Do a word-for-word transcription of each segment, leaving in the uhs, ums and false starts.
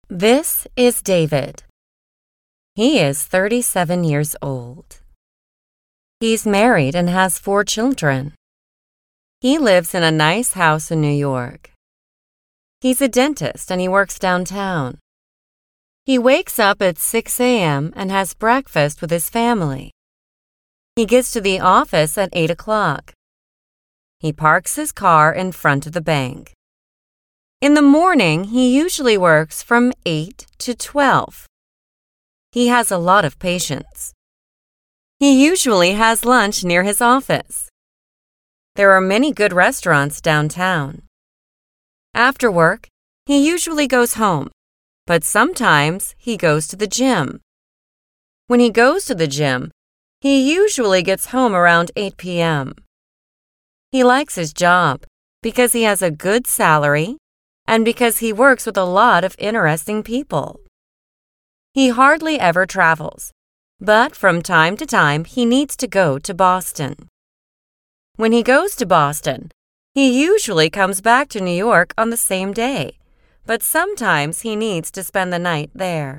This is David. He is thirty-seven years old. He's married and has four children. He lives in a nice house in New York. He's a dentist and he works downtown. He wakes up at six a m and has breakfast with his family. He gets to the office at eight o'clock. He parks his car in front of the bank. In the morning, he usually works from eight to twelve. He has a lot of patients. He usually has lunch near his office. There are many good restaurants downtown. After work, he usually goes home, but sometimes he goes to the gym. When he goes to the gym, he usually gets home around eight p m He likes his job because he has a good salary and because he works with a lot of interesting people. He hardly ever travels, but from time to time he needs to go to Boston. When he goes to Boston, he usually comes back to New York on the same day, but sometimes he needs to spend the night there.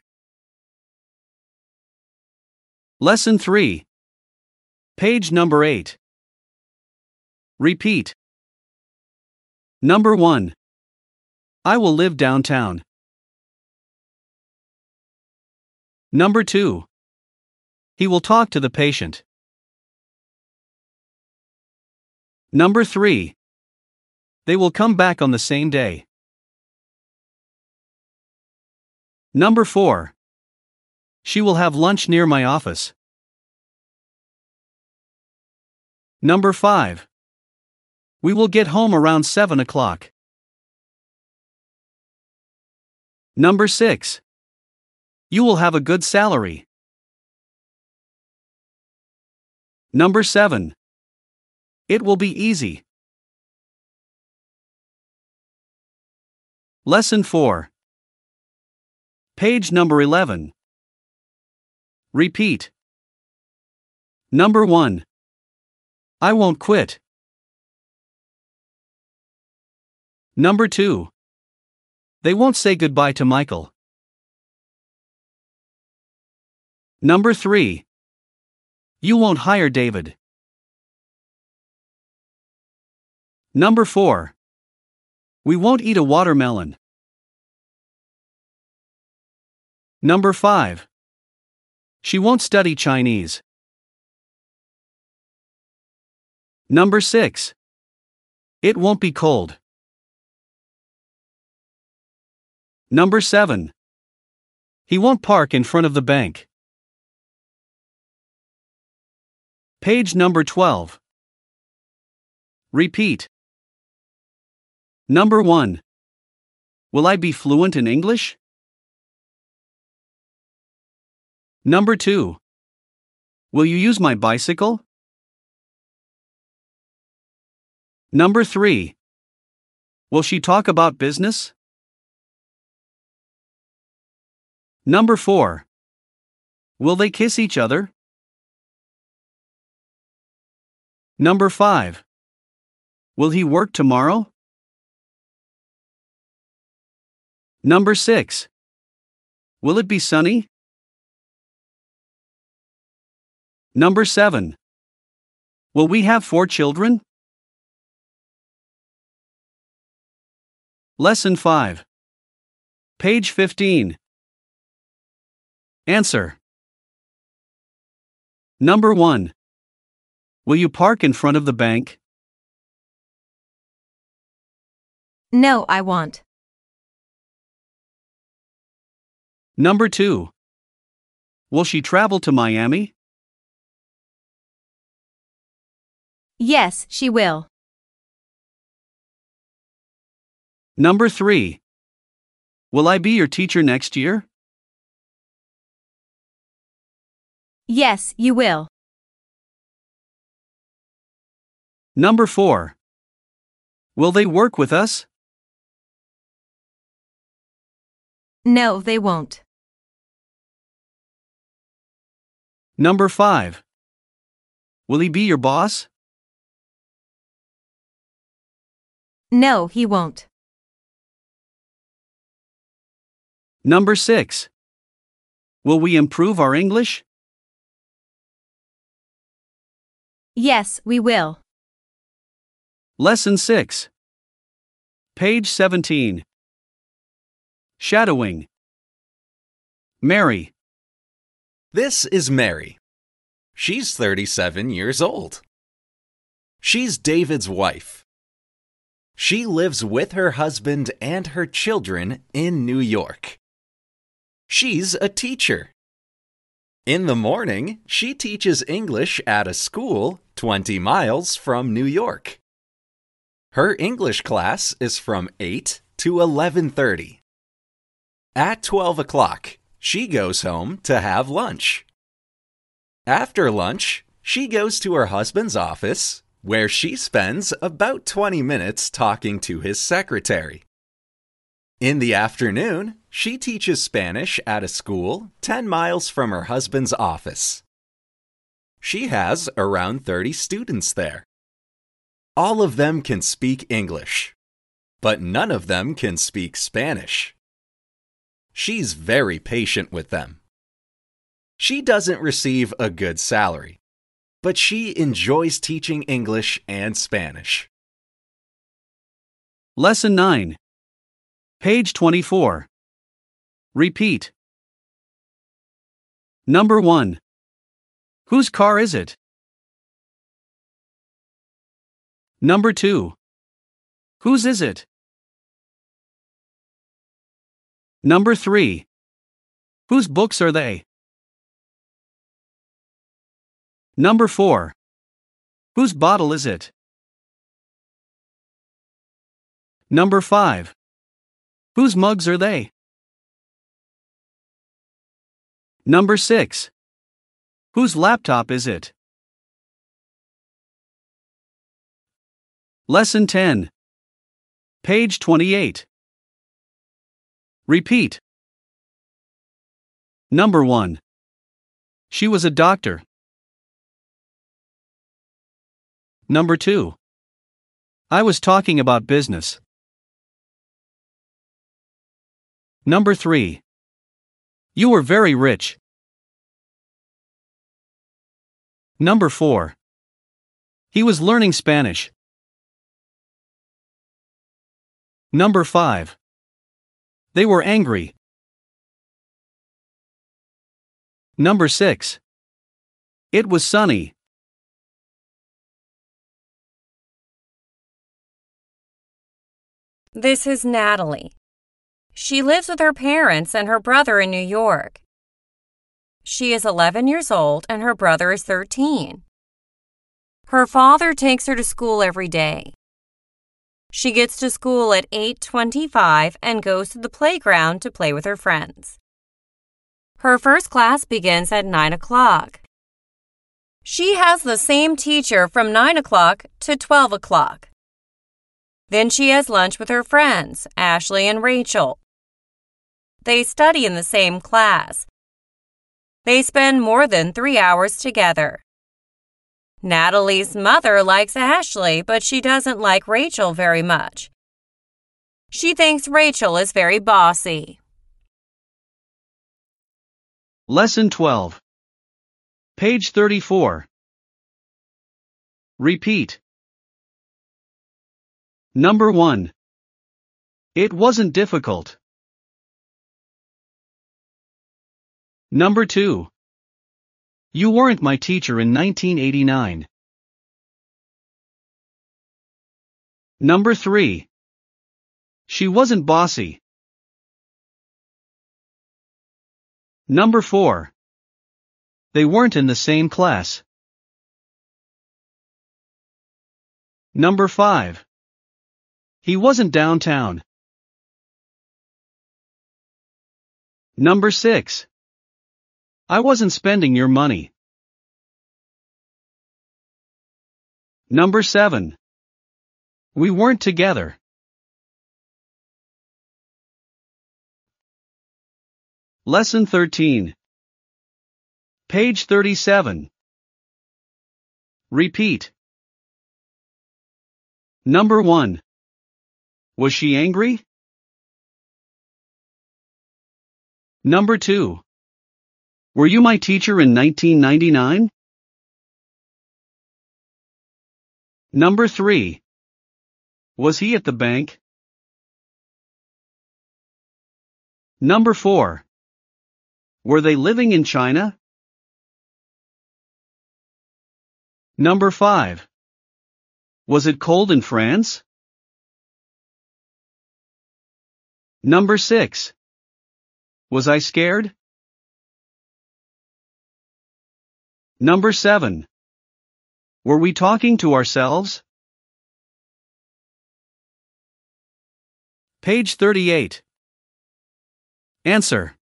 Lesson three. Page number eight. Repeat. Number one. I will live downtown. Number two. He will talk to the patient. Number three. They will come back on the same day. Number four. She will have lunch near my office. Number five. We will get home around seven o'clock. Number six. You will have a good salary. Number seven. It will be easy. Lesson four. Page number eleven. Repeat. Number one. I won't quit. Number two. They won't say goodbye to Michael. Number three. You won't hire David. Number four. We won't eat a watermelon. Number five. She won't study Chinese. Number six. It won't be cold. Number seven. He won't park in front of the bank. Page number twelve. Repeat. Number one. Will I be fluent in English? Number two. Will you use my bicycle? Number three. Will she talk about business? Number four. Will they kiss each other? Number five. Will he work tomorrow? Number six. Will it be sunny? Number seven. Will we have four children? Lesson five. Page fifteen. Answer. Number one. Will you park in front of the bank? No, I won't. Number two. Will she travel to Miami? Yes, she will. Number three. Will I be your teacher next year? Yes, you will. Number four. Will they work with us? No, they won't. Number five. Will he be your boss? No, he won't. Number six. Will we improve our English? Yes, we will. Lesson six. Page seventeen. Shadowing. Mary. This is Mary. She's thirty-seven years old. She's David's wife. She lives with her husband and her children in New York. She's a teacher. In the morning, she teaches English at a school twenty miles from New York. Her English class is from eight to eleven thirty. At twelve o'clock, she goes home to have lunch. After lunch, she goes to her husband's office, where she spends about twenty minutes talking to his secretary. In the afternoon, she teaches Spanish at a school ten miles from her husband's office. She has around thirty students there. All of them can speak English, but none of them can speak Spanish. She's very patient with them. She doesn't receive a good salary, but she enjoys teaching English and Spanish. Lesson nine. Page twenty-four. Repeat. Number one. Whose car is it? Number two. Whose is it? Number three. Whose books are they? Number four. Whose bottle is it? Number five. Whose mugs are they? Number six. Whose laptop is it? Lesson ten. Page twenty-eight. Repeat. Number one. She was a doctor. Number two. I was talking about business. Number three. You were very rich. Number four. He was learning Spanish. Number five. They were angry. Number six. It was sunny. This is Natalie. She lives with her parents and her brother in New York. She is eleven years old and her brother is thirteen. Her father takes her to school every day. She gets to school at eight twenty-five and goes to the playground to play with her friends. Her first class begins at nine o'clock. She has the same teacher from nine o'clock to twelve o'clock. Then she has lunch with her friends, Ashley and Rachel. They study in the same class. They spend more than three hours together. Natalie's mother likes Ashley, but she doesn't like Rachel very much. She thinks Rachel is very bossy. Lesson twelve. Page thirty-four. Repeat. Number one. It wasn't difficult. Number two. You weren't my teacher in nineteen eighty-nine. Number three. She wasn't bossy. Number four. They weren't in the same class. Number five. He wasn't downtown. Number six. I wasn't spending your money. Number seven. We weren't together. Lesson thirteen. Page thirty-seven. Repeat. Number one. Was she angry? Number two. Were you my teacher in nineteen ninety-nine? Number three. Was he at the bank? Number four. Were they living in China? Number five. Was it cold in France? Number six. Was I scared? Number seven. Were we talking to ourselves? Page thirty-eight. Answer.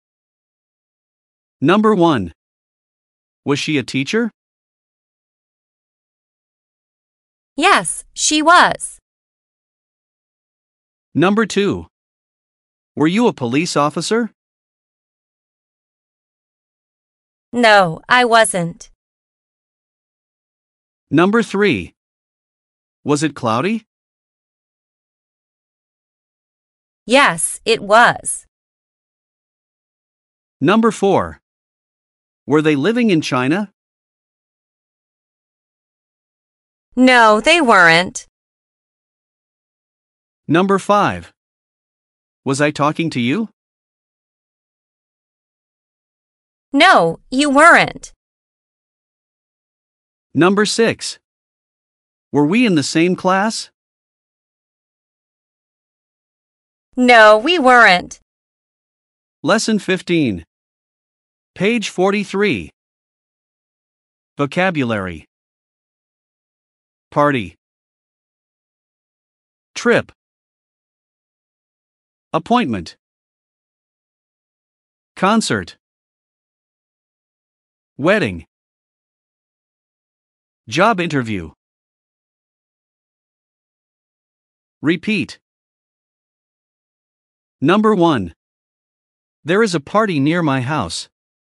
Number one. Was she a teacher? Yes, she was. Number two. Were you a police officer? No, I wasn't. Number three. Was it cloudy? Yes, it was. Number four. Were they living in China? No, they weren't. Number five. Was I talking to you? No, you weren't. Number six. Were we in the same class? No, we weren't. Lesson fifteen. Page forty-three. Vocabulary. Party. Trip. Appointment. Concert. Wedding. Job interview. Repeat. Number one. There is a party near my house.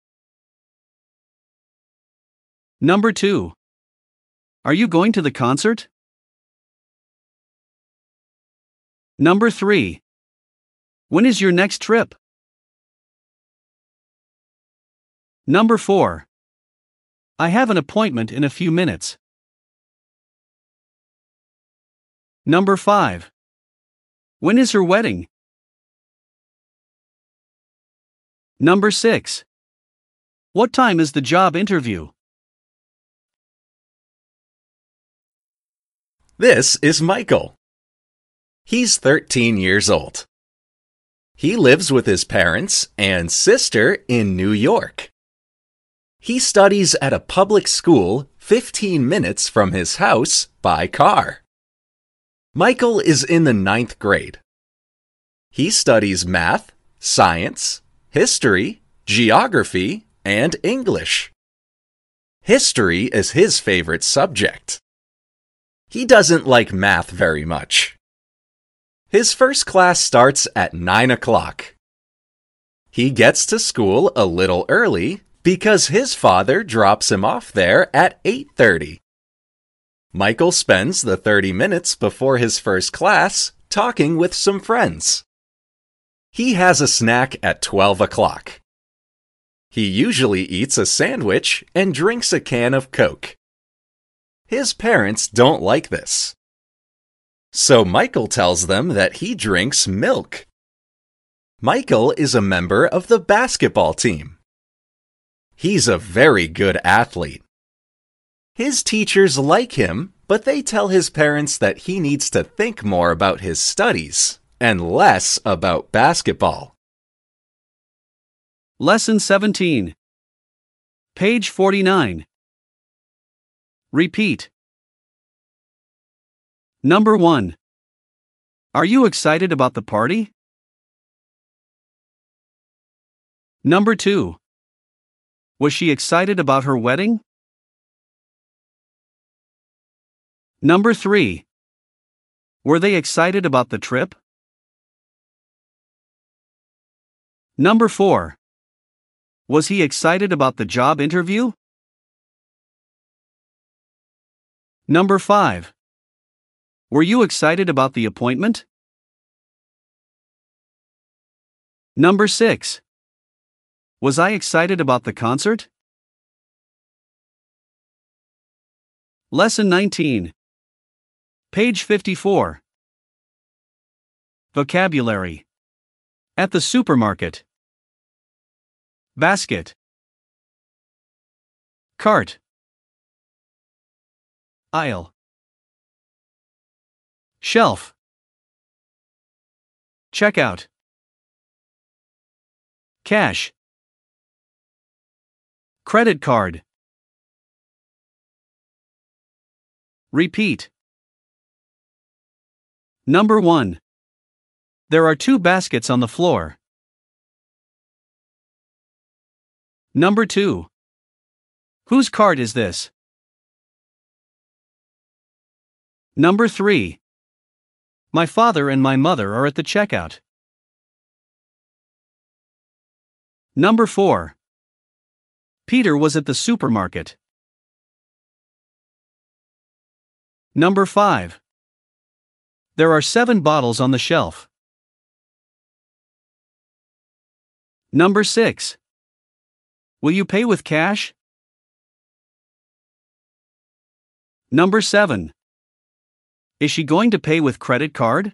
Number two. Are you going to the concert? Number three. When is your next trip? Number four. I have an appointment in a few minutes. Number five. When is her wedding? Number six. What time is the job interview? This is Michael. He's thirteen years old. He lives with his parents and sister in New York. He studies at a public school fifteen minutes from his house by car. Michael is in the ninth grade. He studies math, science, history, geography, and English. History is his favorite subject. He doesn't like math very much. His first class starts at nine o'clock. He gets to school a little early because his father drops him off there at eight thirty. Michael spends the thirty minutes before his first class talking with some friends. He has a snack at twelve o'clock. He usually eats a sandwich and drinks a can of Coke. His parents don't like this. So Michael tells them that he drinks milk. Michael is a member of the basketball team. He's a very good athlete. His teachers like him, but they tell his parents that he needs to think more about his studies and less about basketball. Lesson seventeen. Page forty-nine. Repeat. Number one. Are you excited about the party? Number two. Was she excited about her wedding? Number three. Were they excited about the trip? Number four. Was he excited about the job interview? Number five. Were you excited about the appointment? Number six. Was I excited about the concert? Lesson nineteen. Page fifty-four. Vocabulary. At the supermarket. Basket. Cart. Aisle. Shelf. Checkout. Cash. Credit card. Repeat. Number one. There are two baskets on the floor. Number two. Whose card is this? Number three. My father and my mother are at the checkout. Number four. Peter was at the supermarket. Number five. There are seven bottles on the shelf. Number six. Will you pay with cash? Number seven. Is she going to pay with credit card?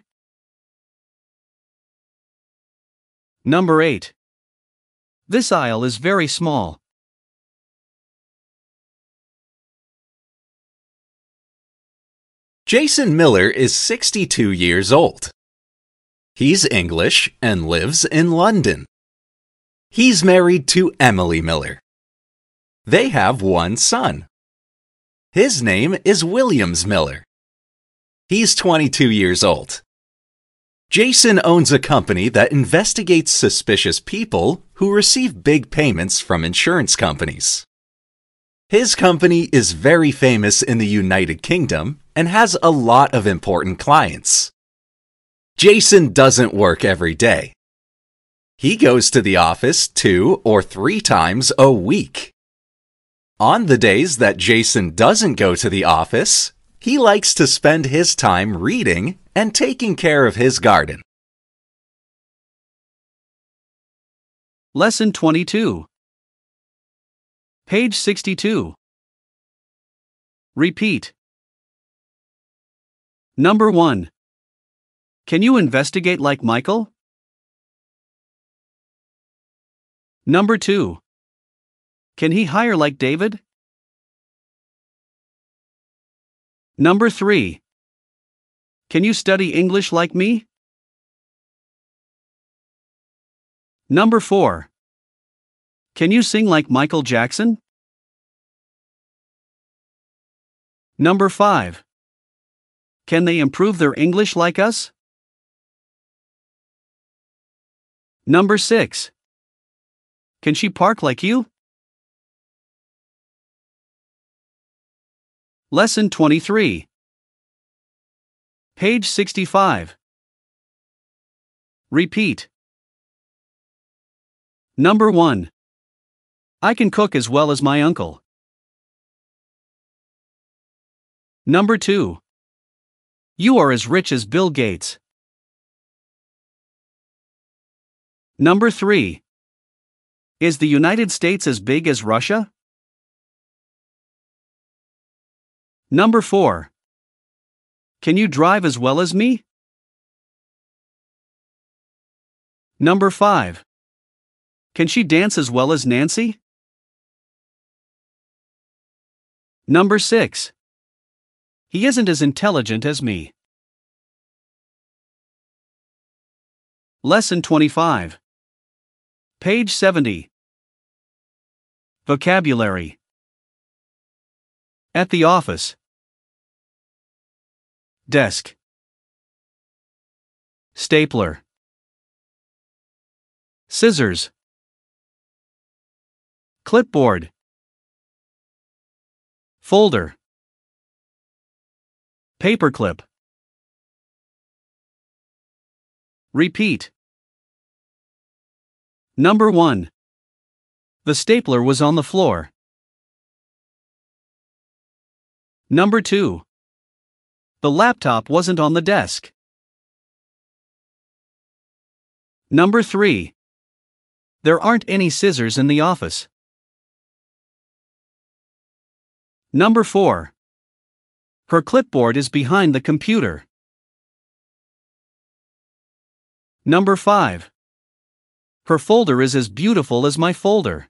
Number eight. This aisle is very small. Jason Miller is sixty-two years old. He's English and lives in London. He's married to Emily Miller. They have one son. His name is Williams Miller. He's twenty-two years old. Jason owns a company that investigates suspicious people who receive big payments from insurance companies. His company is very famous in the United Kingdom and has a lot of important clients. Jason doesn't work every day. He goes to the office two or three times a week. On the days that Jason doesn't go to the office, he likes to spend his time reading and taking care of his garden. Lesson twenty-two. Page sixty-two. Repeat. Number one. Can you investigate like Michael? Number two. Can he hire like David? Number three. Can you study English like me? Number four. Can you sing like Michael Jackson? Number five. Can they improve their English like us? Number six. Can she park like you? Lesson twenty-three. Page sixty-five. Repeat. Number one. I can cook as well as my uncle. Number two. You are as rich as Bill Gates. Number three. Is the United States as big as Russia? Number four. Can you drive as well as me? Number five. Can she dance as well as Nancy? Number six. He isn't as intelligent as me. Lesson twenty-five. Page seventy. Vocabulary. At the office. Desk. Stapler. Scissors. Clipboard. Folder. Paperclip. Repeat. Number one. The stapler was on the floor. Number two. The laptop wasn't on the desk. Number three. There aren't any scissors in the office. Number four. Her clipboard is behind the computer. Number five. Her folder is as beautiful as my folder.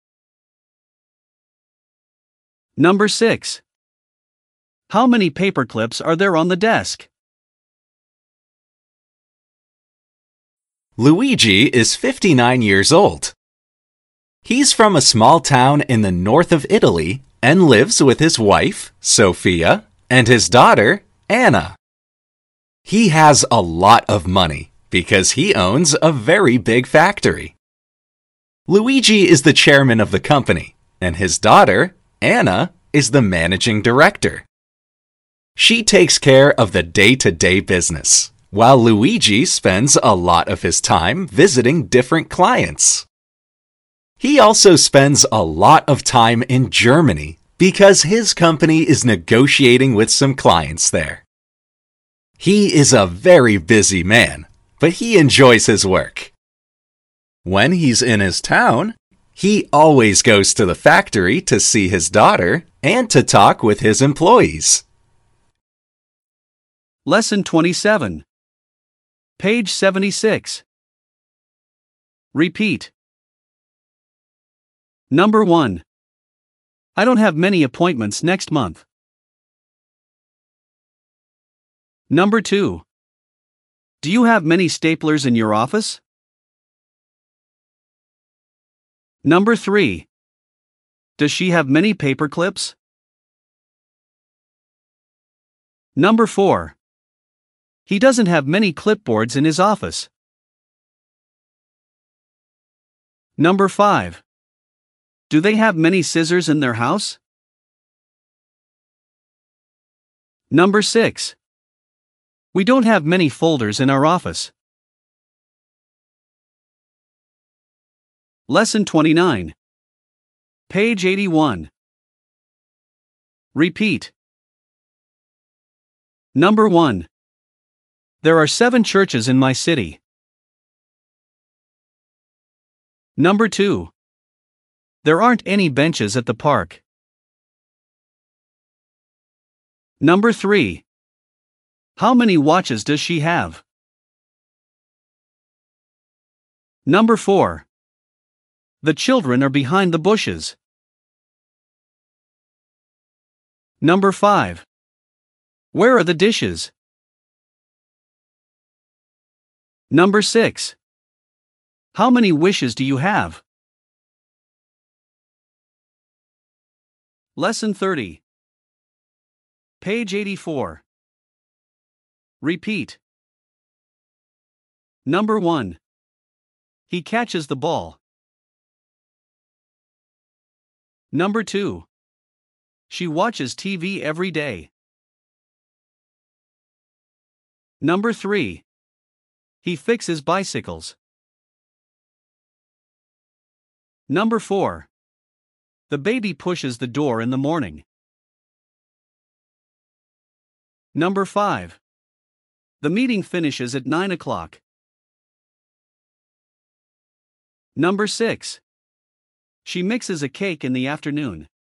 Number six. How many paper clips are there on the desk? Luigi is fifty-nine years old. He's from a small town in the north of Italy and lives with his wife, Sophia, and his daughter, Anna. He has a lot of money because he owns a very big factory. Luigi is the chairman of the company, and his daughter, Anna, is the managing director. She takes care of the day-to-day business, while Luigi spends a lot of his time visiting different clients. He also spends a lot of time in Germany because his company is negotiating with some clients there. He is a very busy man, but he enjoys his work. When he's in his town, he always goes to the factory to see his daughter and to talk with his employees. Lesson twenty-seven. Page seventy-six. Repeat. Number one. I don't have many appointments next month. Number two. Do you have many staplers in your office? Number three. Does she have many paper clips? Number four. He doesn't have many clipboards in his office. Number five. Do they have many scissors in their house? Number six. We don't have many folders in our office. Lesson twenty-nine. Page eighty-one. Repeat. Number one. There are seven churches in my city. Number two. There aren't any benches at the park. Number three. How many watches does she have? Number four. The children are behind the bushes. Number five. Where are the dishes? Number six. How many wishes do you have? Lesson thirty. Page eighty-four. Repeat. Number one. He catches the ball. Number two. She watches T V every day. Number three. He fixes bicycles. Number four. The baby pushes the door in the morning. Number five. The meeting finishes at nine o'clock. Number six. She mixes a cake in the afternoon.